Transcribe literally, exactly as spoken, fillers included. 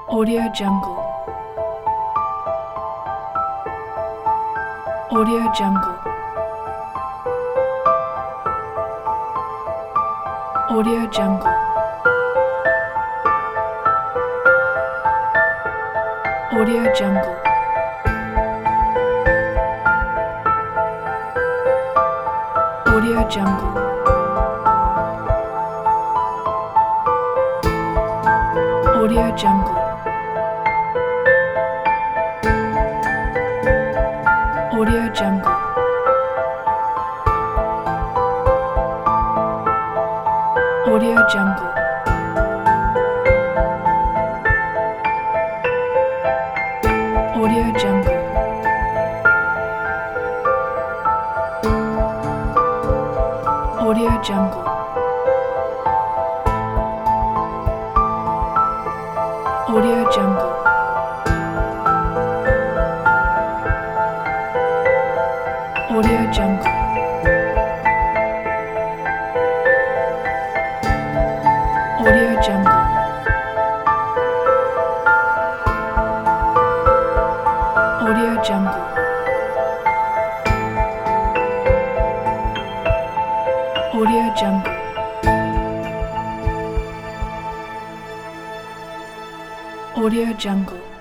Audio Jungle. Audio Jungle. Audio Jungle. Audio Jungle. Audio Jungle. Audio Jungle. Audio Jungle. Audio Jungle. Audio Jungle. Audio Jungle. Audio Jungle. Audio Jungle. Audio Jungle. Audio Jungle. Audio Jungle. Audio Jungle.